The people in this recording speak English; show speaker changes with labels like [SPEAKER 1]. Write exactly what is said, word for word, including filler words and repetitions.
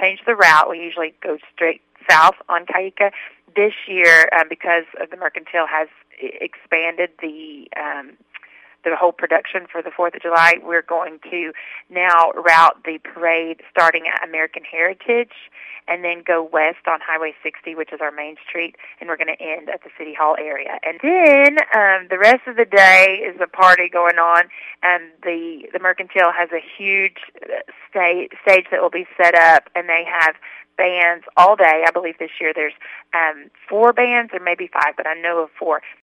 [SPEAKER 1] changed the route. We usually go straight south on Cayuga. This year, um, because of the Mercantile has expanded the um, the whole production for the fourth of July, we're going to now route the parade starting at American Heritage and then go west on Highway sixty, which is our main street, and we're going to end at the City Hall area. And then um, the rest of the day is a party going on, and the, the Mercantile has a huge stage, stage that will be set up, and they have bands all day. I believe this year there's um, four bands or maybe five, but I know of four.